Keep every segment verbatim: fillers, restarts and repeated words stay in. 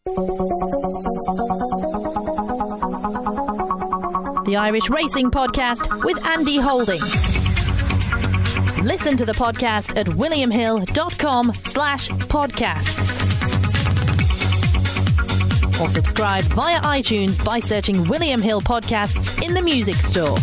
The Irish Racing Podcast with Andy Holding. Listen to the podcast at williamhill.com slash podcasts. Or subscribe via iTunes by searching William Hill Podcasts in the music store.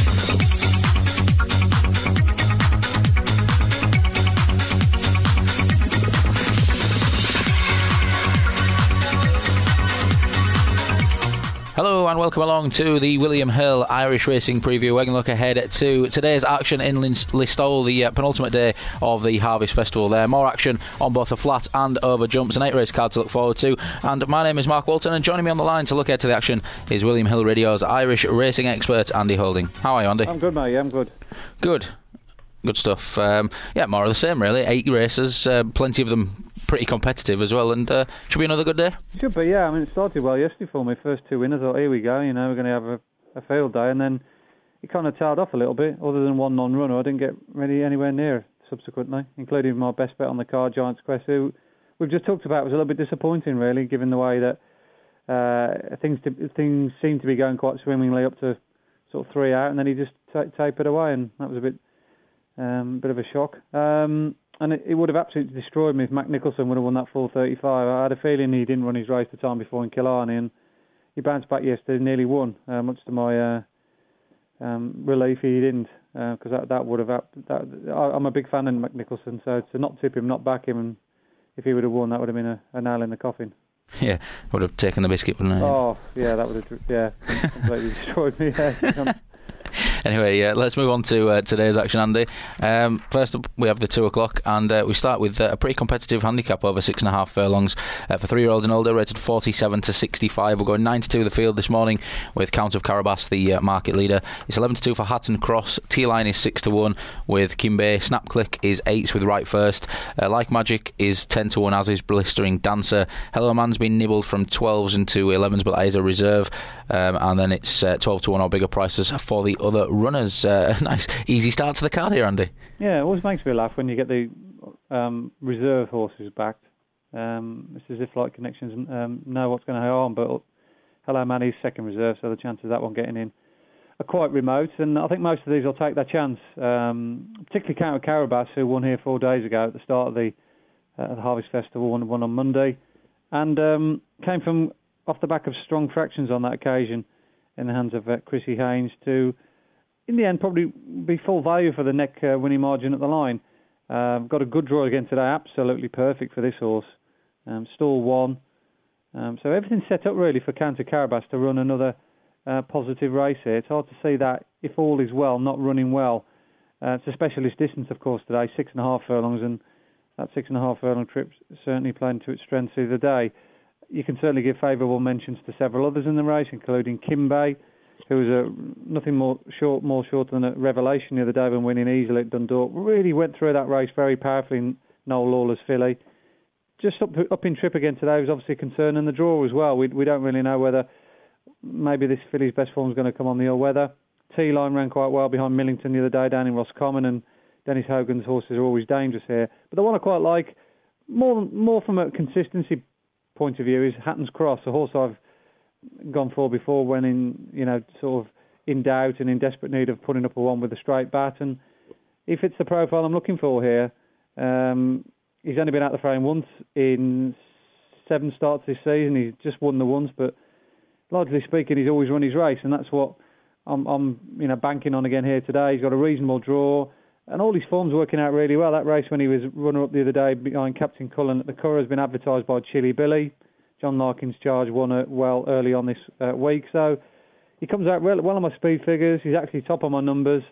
Hello and welcome along to the William Hill Irish Racing Preview. We're going to look ahead to today's action in Listowel, the uh, penultimate day of the Harvest Festival there. More action on both the flat and over jumps, an eight race card to look forward to. And my name is Mark Walton, and joining me on the line to look ahead to the action is William Hill Radio's Irish racing expert Andy Holding. How are you, Andy? I'm good, mate. Yeah, I'm good. Good. Good stuff. Um, yeah, more of the same really. Eight races, uh, plenty of them pretty competitive as well, and uh, should be another good day. Should be, yeah. I mean, it started well yesterday for me. First two winners, I thought, here we go, you know, we're going to have a, a field day, and then it kind of tailed off a little bit. Other than one non-runner, I didn't get really anywhere near subsequently, including my best bet on the card, Giants Quest, who we've just talked about. It was a little bit disappointing, really, given the way that uh, things to, things seemed to be going quite swimmingly up to sort of three out, and then he just t- tapered away, and that was a bit, um, bit of a shock. Um, And it, it would have absolutely destroyed me if Mac Nicholson would have won that four thirty-five. I had a feeling he didn't run his race the time before in Killarney, and he bounced back yesterday and nearly won, uh, much to my uh, um, relief he didn't, because uh, that, that would have... That, I, I'm a big fan of Mac Nicholson, so to not tip him, not back him, and if he would have won, that would have been a, a nail in the coffin. Yeah, would have taken the biscuit, wouldn't it? Oh, yeah, that would have yeah, completely destroyed me. Yeah. Anyway, uh, let's move on to uh, today's action, Andy. Um, first up, we have the two o'clock, and uh, we start with uh, a pretty competitive handicap over six and a half furlongs uh, for three-year-olds and older, rated forty-seven to sixty-five. We're going nine to two the field this morning with Count of Carabas, the uh, market leader. It's eleven to two for Hatton Cross. T-Line is six to one with Kimbe. Snapclick is eights with Right First. Uh, like Magic is ten to one, as is Blistering Dancer. Hello Man's been nibbled from twelves into elevens, but that is a reserve. Um, and then it's uh, twelve to one or bigger prices for the other runners. Uh, nice easy start to the card here, Andy. Yeah, it always makes me laugh when you get the um, reserve horses backed. Um, it's as if like Connections um, know what's going to go on, but Hello Man is second reserve, so the chances of that one getting in are quite remote, and I think most of these will take their chance, um, particularly Count of Carabas, who won here four days ago at the start of the, uh, the Harvest Festival, won, won on Monday, and um, came from off the back of strong fractions on that occasion in the hands of uh, Chrissy Haynes to, in the end, probably be full value for the neck uh, winning margin at the line. Uh, got a good draw again today, absolutely perfect for this horse. Um, stall one. Um, so everything's set up really for Count of Carabas to run another uh, positive race here. It's hard to see that, if all is well, not running well. Uh, it's a specialist distance, of course, today, six and a half furlongs, and that six and a half furlong trip certainly playing to its strengths through the day. You can certainly give favourable mentions to several others in the race, including Kimbe, who was a, nothing more short, more short than a revelation the other day when winning easily at Dundalk. Really went through that race very powerfully in Noel Lawler's filly. Just up, up in trip again today was obviously a concern, and the draw as well. We, we don't really know whether maybe this filly's best form is going to come on the all-weather. T-Line ran quite well behind Millington the other day down in Roscommon, and Dennis Hogan's horses are always dangerous here. But the one I quite like, more more from a consistency point of view, is Hatton's Cross, a horse I've gone for before when in, you know, sort of in doubt and in desperate need of putting up a one with a straight bat. And he fits the profile I'm looking for here. Um, he's only been out the frame once in seven starts this season. He's just won the once, but largely speaking, he's always run his race, and that's what I'm, I'm you know, banking on again here today. He's got a reasonable draw, and all his form's working out really well. That race when he was runner-up the other day behind Captain Cullen at the Curragh has been advertised by Chilly Billy. John Larkin's Charge won it well early on this uh, week. So he comes out well, well on my speed figures. He's actually top on my numbers.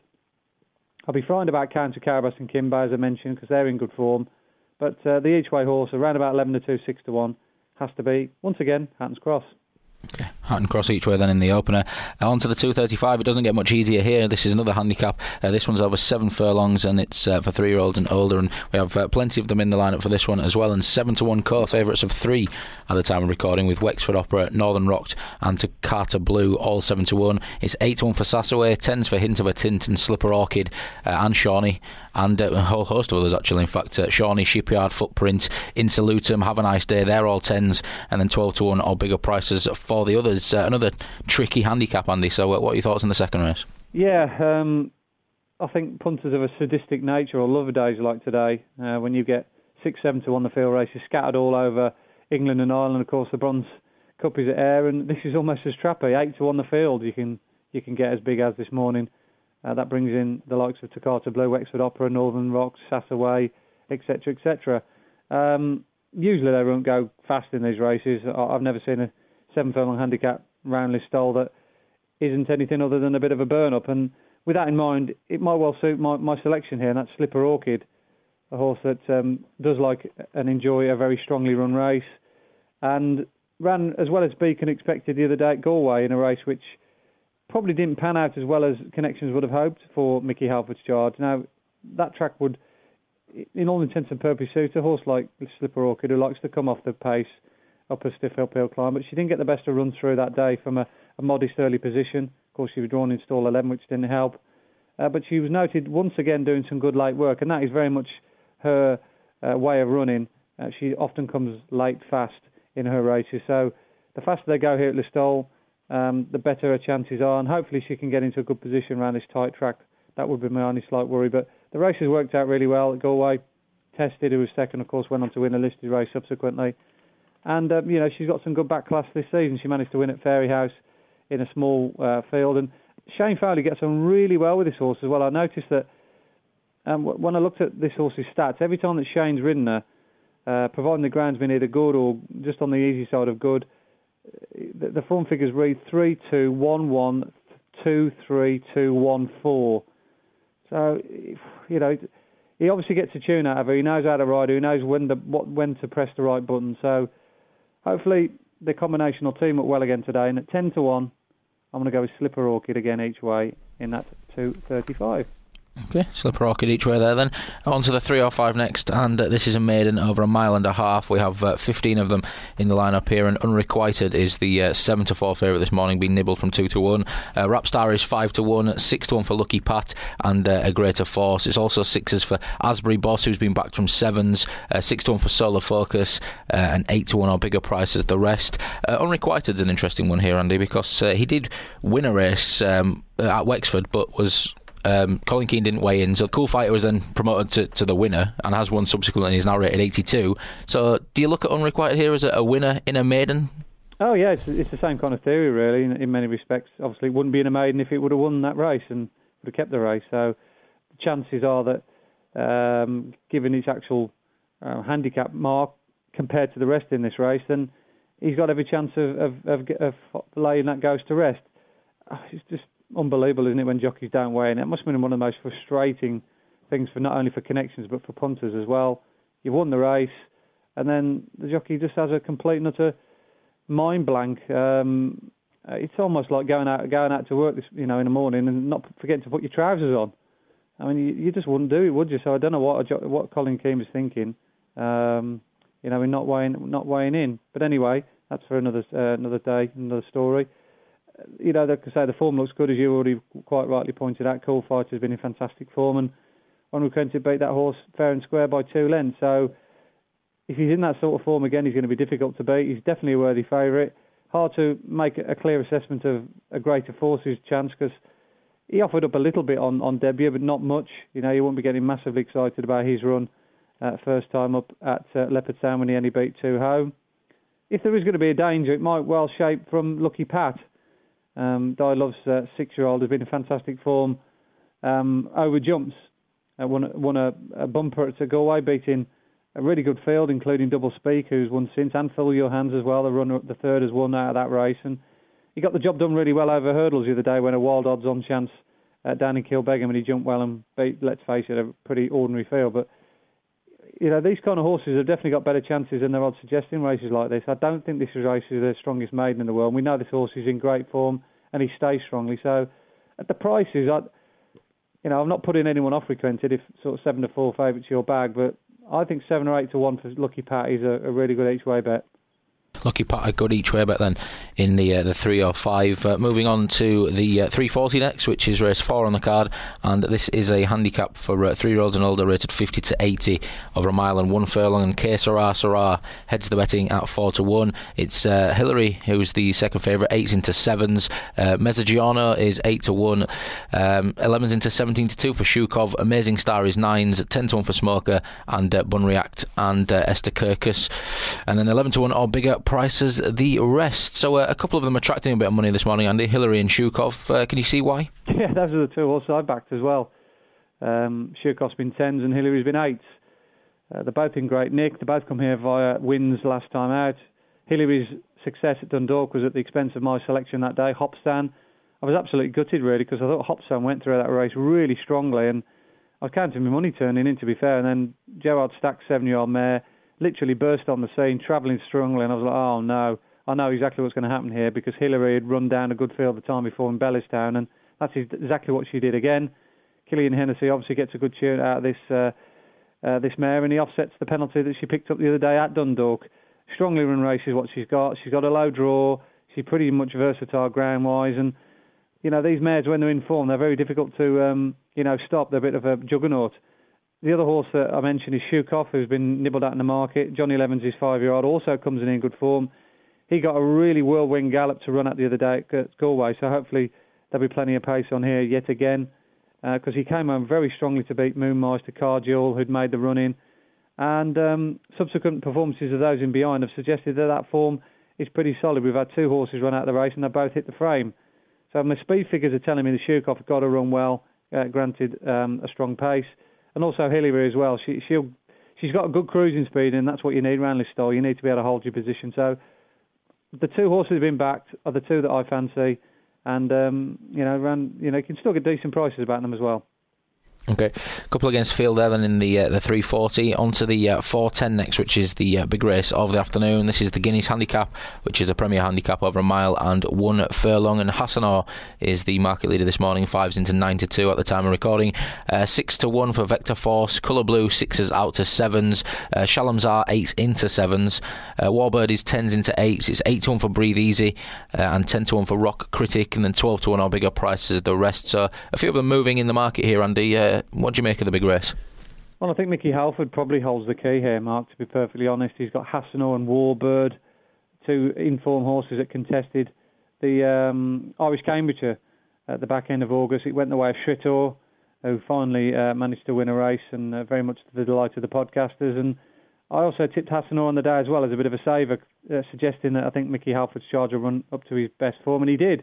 I'll be frightened about Count of Carabas and Kimbe, as I mentioned, because they're in good form. But uh, the each-way horse, around about eleven to two, six to one, has to be, once again, Hatton's Cross. Okay, Hatton Cross each way then in the opener. Uh, on to the two thirty-five. It doesn't get much easier here. This is another handicap. Uh, this one's over seven furlongs, and it's uh, for three-year-olds and older, and we have uh, plenty of them in the lineup for this one as well, and seven to one co-favourites of three at the time of recording, with Wexford Opera, Northern Rocked and to Carter Blue, all seven to one. It's eight to one for Sassaway, tens for Hint of a Tint and Slipper Orchid uh, and Shawnee, and uh, a whole host of others actually. In fact, uh, Shawnee, Shipyard, Footprint, Into Luton, Have a Nice Day, they're all tens, and then twelve to one or bigger prices for the others. Uh, another tricky handicap, Andy. So uh, what are your thoughts on the second race? Yeah, um, I think punters of a sadistic nature or love days like today, uh, when you get six, seven to one the field races scattered all over England and Ireland. Of course, the Bronze Cup is at Ayr, and this is almost as trappy. Eight to one the field you can you can get as big as this morning. Uh, that brings in the likes of Takata Blue, Wexford Opera, Northern Rocks, Sassaway, et cetera, et cetera. Um, usually they won't go fast in these races. I've never seen a seven furlong handicap round Listowel that isn't anything other than a bit of a burn-up. And with that in mind, it might well suit my, my selection here, and that's Slipper Orchid, a horse that um, does like and enjoy a very strongly run race, and ran as well as Beacon expected the other day at Galway in a race which probably didn't pan out as well as Connections would have hoped for Mickey Halford's charge. Now, that track would, in all intents and purposes, suit a horse like Slipper Orchid, who likes to come off the pace up a stiff uphill climb, but she didn't get the best of run through that day from a, a modest early position. Of course, she was drawn in stall eleven, which didn't help. Uh, but she was noted once again doing some good late work, and that is very much her uh, way of running. Uh, she often comes late fast in her races. So the faster they go here at Listowel, um, the better her chances are, and hopefully she can get into a good position around this tight track. That would be my only slight worry. But the races worked out really well at Galway. Tested, who was second, of course, went on to win a listed race subsequently. And, um, you know, she's got some good back class this season. She managed to win at Fairyhouse in a small uh, field. And Shane Fowley gets on really well with this horse as well. I noticed that um, when I looked at this horse's stats, every time that Shane's ridden her, uh, providing the ground's been either good or just on the easy side of good, the, the form figures read three two one one two three two one four. So, you know, he obviously gets a tune out of her. He knows how to ride her. He knows when the what when to press the right button. So hopefully the combination will team up well again today. And at ten to one, I'm going to go with Slipper Orchid again each way in that two thirty-five. Okay, Slipper Orchid each way there then. On to the three oh five next, and uh, this is a maiden over a mile and a half. We have uh, fifteen of them in the lineup here, and Unrequited is the uh, seven to four favourite this morning, being nibbled from two to one. Uh, Rapstar is five to one, six to one for Lucky Pat, and uh, A Greater Force. It's also sixes for Asbury Boss, who's been backed from sevens, uh, six to one for Solar Focus, uh, and eight to one or bigger prices the rest. Uh, Unrequited's an interesting one here, Andy, because uh, he did win a race um, at Wexford, but was... Um, Colin Keane didn't weigh in, so Cool Fighter was then promoted to, to the winner and has won subsequently, and he's now rated eighty-two. So do you look at Unrequited here as a, a winner in a maiden? Oh yeah, it's, it's the same kind of theory really in, in many respects. Obviously it wouldn't be in a maiden if it would have won that race and would have kept the race, so the chances are that um, given its actual uh, handicap mark compared to the rest in this race, then he's got every chance of, of, of, of laying that Ghost to rest. Oh, it's just unbelievable, isn't it, when jockeys don't weigh in? It must have been one of the most frustrating things for not only for Connections but for punters as well. You've won the race, and then the jockey just has a complete and utter mind blank. Um, it's almost like going out going out to work, this, you know, in the morning and not forgetting to put your trousers on. I mean, you, you just wouldn't do it, would you? So I don't know what what Colin Keane was thinking, um, you know, in not weighing not weighing in. But anyway, that's for another uh, another day, another story. You know, like I say, the form looks good, as you already quite rightly pointed out. Cool Fighter's been in fantastic form, and Unrequited beat that horse fair and square by two lengths. So if he's in that sort of form again, he's going to be difficult to beat. He's definitely a worthy favourite. Hard to make a clear assessment of A Greater Force's chance, because he offered up a little bit on, on debut, but not much. You know, you won't be getting massively excited about his run uh, first time up at uh, Leopardstown when he only beat two home. If there is going to be a danger, it might well shape from Lucky Pat. Um, Di Love's uh, six-year-old has been in fantastic form um, over jumps. Uh, won won a, a bumper at Galway, beating a really good field, including Double Speak, who's won since, and Phil Johans as well. The runner, the third, has won out of that race, and he got the job done really well over hurdles the other day when a wild odds-on chance uh, down in Kilbeggan, and he jumped well and beat, let's face it, a pretty ordinary field. But you know, these kind of horses have definitely got better chances than their odds suggesting races like this. I don't think this race is their strongest maiden in the world. We know this horse is in great form and he stays strongly. So at the prices, I, you know, I'm not putting anyone off Frequented if sort of seven to four favourites your bag, but I think seven or eight to one for Lucky Pat is a, a really good each way bet. Lucky Potter good each way, but then in the uh, the three oh five. Uh, moving on to the uh, three forty next, which is race four on the card, and this is a handicap for uh, three-year-olds and older, rated fifty to eighty over a mile and one furlong. And K Sarah Sarah heads the betting at four to one. It's uh, Hillary who's the second favourite, eights into sevens. Uh, Mezzogiorno is eight to one. Um, elevens into seventeen to two for Shukov. Amazing Star is nines. ten to one for Smoker and uh, Bun React and uh, Esther Kirkus. And then eleven to one or bigger prices the rest. So uh, a couple of them attracting a bit of money this morning, Andy. Hillary and Shukov. Uh, can you see why? Yeah, those are the two horses I backed as well. Um, Shukov's been tens and Hillary's been eights. Uh, they're both in great nick. They both come here via wins last time out. Hillary's success at Dundalk was at the expense of my selection that day, Hopstan. I was absolutely gutted, really, because I thought Hopstan went through that race really strongly, and I was counting my money turning in, to be fair. And then Gerard Stack's seven-year-old mare literally burst on the scene, travelling strongly, and I was like, oh no, I know exactly what's going to happen here, because Hillary had run down a good field the time before in Bellistown, and that's exactly what she did again. Killian Hennessy obviously gets a good tune out of this uh, uh, this mare, and he offsets the penalty that she picked up the other day at Dundalk. Strongly run race is what she's got. She's got a low draw. She's pretty much versatile ground-wise, and you know, these mares, when they're in form, they're very difficult to um, you know stop. They're a bit of a juggernaut. The other horse that I mentioned is Shukov, who's been nibbled at in the market. Johnny Levens, his five-year-old, also comes in in good form. He got a really whirlwind gallop to run at the other day at Galway, so hopefully there'll be plenty of pace on here yet again, because uh, he came home very strongly to beat Moonmeister, Carduel, who'd made the run-in. And um, subsequent performances of those in behind have suggested that that form is pretty solid. We've had two horses run out of the race, and they both hit the frame. So my speed figures are telling me the Shukov has got to run well, uh, granted um, a strong pace. And also Hillary as well. She, she'll, she's got a good cruising speed, and that's what you need around this style. You need to be able to hold your position. So the two horses have been backed are the two that I fancy, and um, you know, around, you know, you can still get decent prices about them as well. Okay, a couple against field there then in the uh, the three forty. On to the uh, four ten next, which is the uh, big race of the afternoon. This is the Guineas Handicap, which is a Premier Handicap over a mile and one furlong. And Hassanor is the market leader this morning, fives into nine to two at the time of recording. Uh, six to one for Vector Force. Colour Blue, sixes out to sevens. Uh, Shalamzar, eights into sevens. Uh, Warbird is tens into eights. It's eight to one for Breathe Easy uh, and ten to one for Rock Critic, and then twelve to one or bigger prices the rest. So a few of them moving in the market here, Andy. Uh, what do you make of the big race? Well, I think Mickey Halford probably holds the key here, Mark, to be perfectly honest. He's got Hassanor and Warbird, two informed horses that contested the um, Irish Cambridgeshire at the back end of August. It went the way of Shritor, who finally uh, managed to win a race, and uh, very much to the delight of the podcasters. And I also tipped Hassanor on the day as well as a bit of a saver, uh, suggesting that I think Mickey Halford's charge will run up to his best form, and he did.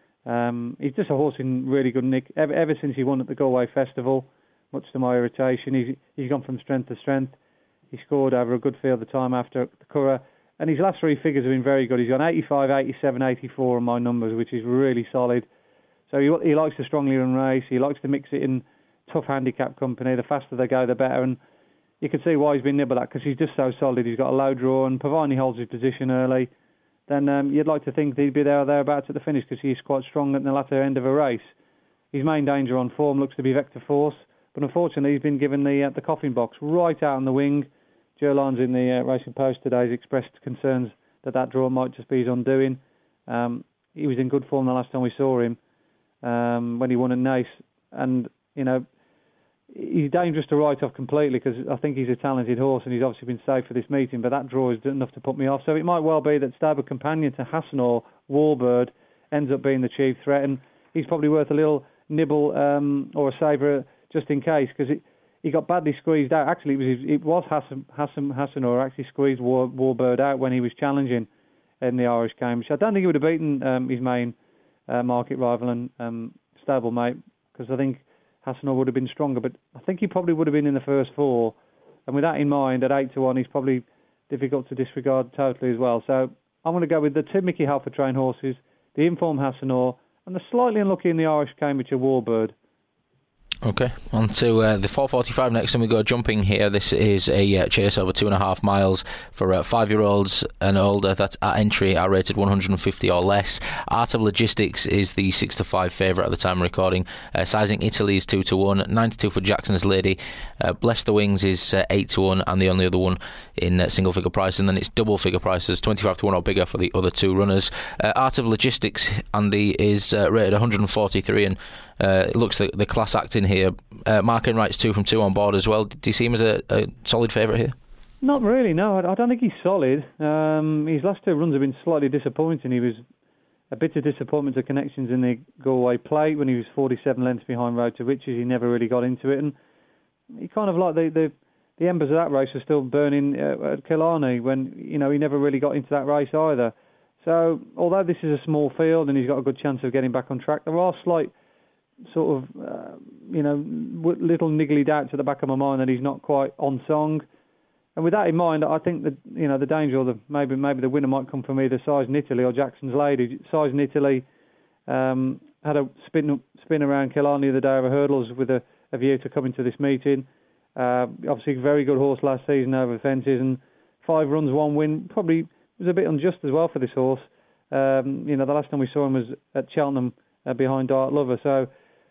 Um, he's just a horse in really good nick. Ever, ever since he won at the Galway Festival, much to my irritation, he's, he's gone from strength to strength. He scored over a good field the time after the Curragh, and his last three figures have been very good. He's on eighty-five, eighty-seven, eighty-four on my numbers, which is really solid. So he, he likes to strongly run race. He likes to mix it in tough handicap company. The faster they go, the better. And you can see why he's been nibbled at, because he's just so solid. He's got a low draw, and providing he holds his position early, then um, you'd like to think he'd be there or thereabouts at the finish, because he's quite strong at the latter end of a race. His main danger on form looks to be Vector Force, but unfortunately he's been given the uh, the coffin box right out on the wing. Joe Lyons in the uh, Racing Post today has expressed concerns that that draw might just be his undoing. Um, he was in good form the last time we saw him, um, when he won at Naas, and you know, he's dangerous to write off completely, because I think he's a talented horse and he's obviously been safe for this meeting, but that draw is enough to put me off. So it might well be that stable companion to Hassanor, Warbird, ends up being the chief threat, and he's probably worth a little nibble um, or a saver just in case, because he got badly squeezed out. Actually, it was it was Hassan, Hassan, Hassanor actually squeezed War, Warbird out when he was challenging in the Irish Cambridge. I don't think he would have beaten um, his main uh, market rival and um, stablemate, because I think Hassanor would have been stronger, but I think he probably would have been in the first four. And with that in mind, at eight to one, he's probably difficult to disregard totally as well. So I'm going to go with the two Mickey Halford trained horses, the informed Hassanor, and the slightly unlucky in the Irish Cambridgeshire Warbird. Okay, on to uh, the four forty-five next, and we go jumping here. This is a uh, chase over two and a half miles for uh, five-year-olds and older. That's at entry are rated one hundred fifty or less. Art of Logistics is the six to five favourite at the time of recording. Uh, Sizing Italy is two to one, nine to two for Jackson's Lady. Uh, Bless the Wings is uh, eight to one, and the only other one in uh, single figure prices. And then it's double figure prices, twenty-five to one or bigger for the other two runners. Uh, Art of Logistics, Andy, is uh, rated one hundred forty-three, and Uh, it looks like the class act in here. Uh, Mark Enright's two from two on board as well. Do you see him as a, a solid favourite here? Not really, no. I, I don't think he's solid. Um, his last two runs have been slightly disappointing. He was a bit of disappointment to Connections in the Galway Plate when he was forty-seven lengths behind Road to Riches. He never really got into it, and he kind of like the the, the embers of that race were still burning uh, at Killarney when you know he never really got into that race either. So although this is a small field and he's got a good chance of getting back on track, there are slight sort of, uh, you know, little niggly doubts at the back of my mind that he's not quite on song. And with that in mind, I think that, you know, the danger or the maybe maybe the winner might come from either Sizing Italy or Jackson's Lady. Sizing Italy um, had a spin spin around Killarney the other day over hurdles with a, a view to coming to this meeting. Uh, obviously, very good horse last season over fences, and five runs, one win. Probably was a bit unjust as well for this horse. Um, you know, the last time we saw him was at Cheltenham uh, behind Dart Lover. So,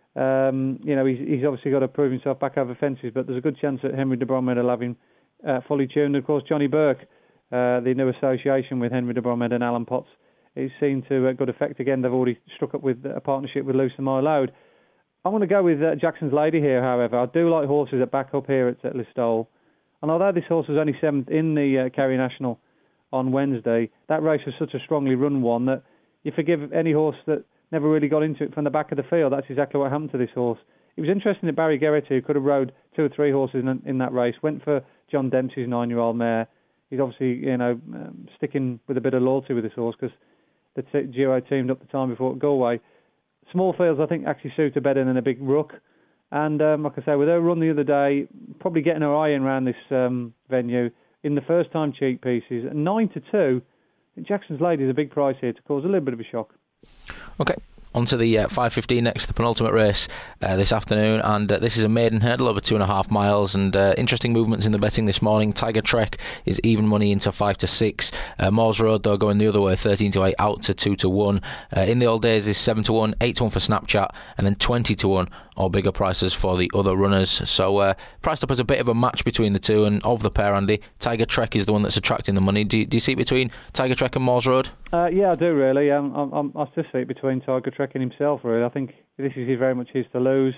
Um, you know, he's, he's obviously got to prove himself back over fences, but there's a good chance that Henry de Bromhead will have him uh, fully tuned. Of course, Johnny Burke, uh, the new association with Henry de Bromhead and Alan Potts, is seen to uh, good effect again. They've already struck up with a partnership with Luce and My Load. I'm going to go with uh, Jackson's Lady here, however. I do like horses that back up here at, at Listowel. And although this horse was only seventh in the uh, Kerry National on Wednesday, that race was such a strongly run one that you forgive any horse that never really got into it from the back of the field. That's exactly what happened to this horse. It was interesting that Barry Geraghty, who could have rode two or three horses in, in that race, went for John Dempsey's nine-year-old mare. He's obviously, you know, um, sticking with a bit of loyalty with this horse because the t- duo teamed up the time before at Galway. Small fields, I think, actually suit her better than a big ruck. And um, like I say, with her run the other day, probably getting her eye in around this um, venue in the first-time cheek pieces, nine to two, Jackson's Lady is a big price here to cause a little bit of a shock. Okay, on to the uh, five fifteen next, the penultimate race uh, this afternoon, and uh, this is a maiden hurdle over two and a half miles, and uh, interesting movements in the betting this morning. Tiger Trek is even money into five to six. Uh, Moores Road, though, going the other way, thirteen to eight, out to two to one. Uh, in the old days is seven to one, eight to one for Snapchat, and then twenty to one or bigger prices for the other runners. So uh, priced up as a bit of a match between the two, and of the pair, Andy, Tiger Trek is the one that's attracting the money. Do you, do you see it between Tiger Trek and Moores Road? Uh, yeah, I do really. Um, I'm, I'm, I still see it between Tiger Trek and himself, really. I think this is very much his to lose.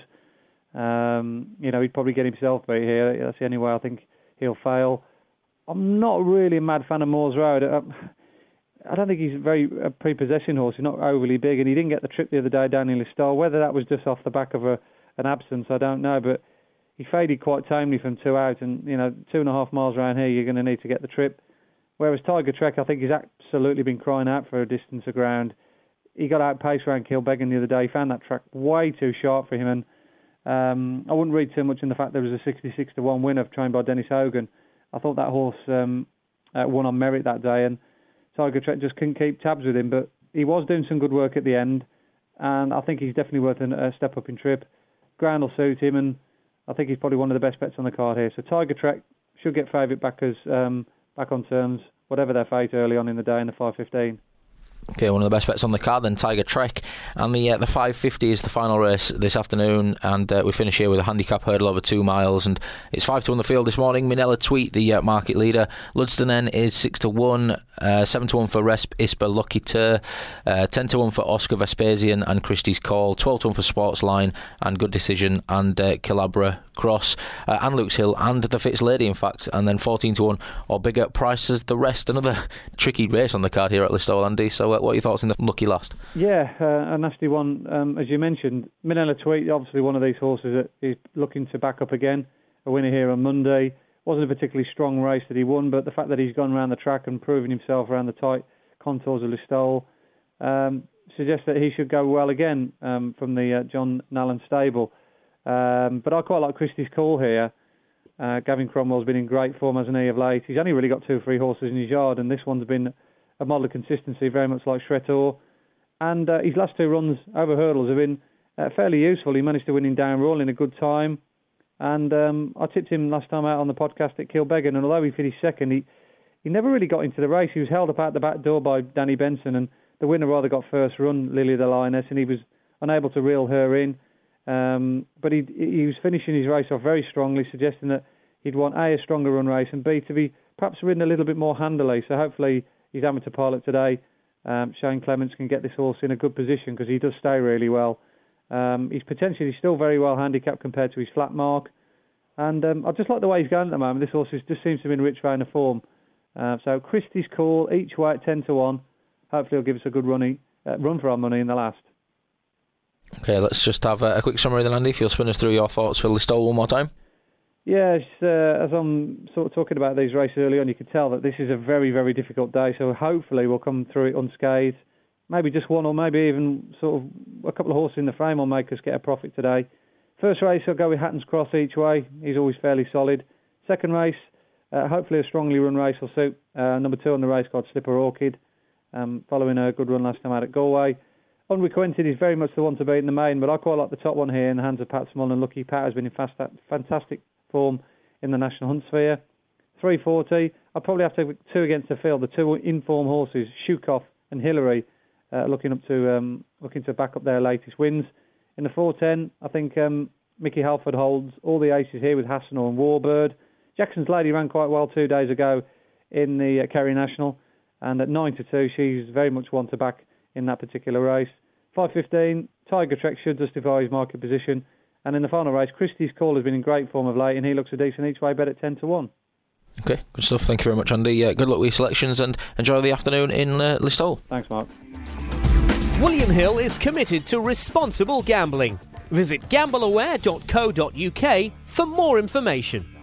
Um, you know, he'd probably get himself beat here. That's the only way I think he'll fail. I'm not really a mad fan of Moores Road. I, I don't think he's a very a prepossessing horse. He's not overly big, and he didn't get the trip the other day down in Listowel. Whether that was just off the back of a, an absence, I don't know, but he faded quite tamely from two out, and, you know, two and a half miles around here, you're going to need to get the trip. Whereas Tiger Trek, I think, he's absolutely been crying out for a distance of ground. He got outpaced around Kilbeggan the other day. He found that track way too sharp for him, and um, I wouldn't read too much in the fact there was a sixty-six to one winner trained by Dennis Hogan. I thought that horse um, uh, won on merit that day, and Tiger Trek just couldn't keep tabs with him, but he was doing some good work at the end, and I think he's definitely worth a step up in trip. Ground will suit him, and I think he's probably one of the best bets on the card here. So Tiger Trek should get favourite backers um, back on terms, whatever their fate early on in the day in the five fifteen. Okay, one of the best bets on the card then, Tiger Trek. And the uh, the five fifty is the final race this afternoon, and uh, we finish here with a handicap hurdle over two miles, and it's five to one the field this morning. Minella Tweet, the uh, market leader. Ludstone is six to one, uh, seven to one for Resp Ispa Lucky Tur, uh, ten to one for Oscar Vespasian and Christie's Call, twelve to one for Sportsline and Good Decision and uh, Calabra Cross, uh, and Luke's Hill and the Fitz Lady, in fact, and then fourteen to one or bigger prices the rest. Another tricky race on the card here at Listowel, Andy. So uh, what are your thoughts in the lucky last? Yeah, uh, a nasty one, um, as you mentioned. Minella Tweet, obviously one of these horses that is looking to back up again. A winner here on Monday. Wasn't a particularly strong race that he won, but the fact that he's gone around the track and proven himself around the tight contours of Listowel um, suggests that he should go well again um, from the uh, John Nallen stable. Um, but I quite like Christie's Call here. Uh, Gavin Cromwell's been in great form, hasn't he, of late. He's only really got two or three horses in his yard, and this one's been a model of consistency, very much like Shretor. And uh, his last two runs over hurdles have been uh, fairly useful. He managed to win in Down Royal in a good time. And um, I tipped him last time out on the podcast at Kilbeggan, and although he finished second, he, he never really got into the race. He was held up out the back door by Danny Benson, and the winner rather got first run, Lily the Lioness, and he was unable to reel her in. Um, but he he was finishing his race off very strongly, suggesting that he'd want A, a stronger run race, and B, to be perhaps ridden a little bit more handily. So hopefully his amateur pilot today, um, Shane Clements, can get this horse in a good position, because he does stay really well. Um, he's potentially still very well handicapped compared to his flat mark. And um, I just like the way he's going at the moment. This horse is, just seems to be in a rich vein of form. Uh, so Christie's Call, each way at ten to one. Hopefully he'll give us a good running, uh, run for our money in the last. Okay, let's just have a, a quick summary then, Andy, if you'll spin us through your thoughts for Listowel one more time. Yes, uh, as I'm sort of talking about these races early on, you could tell that this is a very, very difficult day. So hopefully we'll come through it unscathed. Maybe just one or maybe even sort of a couple of horses in the frame will make us get a profit today. First race, I'll go with Hatton's Cross each way. He's always fairly solid. Second race, uh, hopefully a strongly run race will suit. Uh, number two on the race called Slipper Orchid, um, following a good run last time out at Galway. Unrequited is very much the one to beat in the main, but I quite like the top one here in the hands of Pat Small, and Lucky Pat has been in fast, fantastic form in the National Hunt Sphere. three forty, I'll probably have to have two against the field. The two in-form horses, Shukoff and Hillary, uh, looking up to um, looking to back up their latest wins. In the four ten, I think um, Mickey Halford holds all the aces here with Hassanor and Warbird. Jackson's Lady ran quite well two days ago in the uh, Kerry National, and at nine to two, she's very much one to back in that particular race. five fifteen, Tiger Trek should justify his market position. And in the final race, Christie's Call has been in great form of late, and he looks a decent each way bet at ten to one. Okay, good stuff. Thank you very much, Andy. Uh, good luck with your selections, and enjoy the afternoon in uh, Listowel. Thanks, Mark. William Hill is committed to responsible gambling. Visit gamble aware dot co dot uk for more information.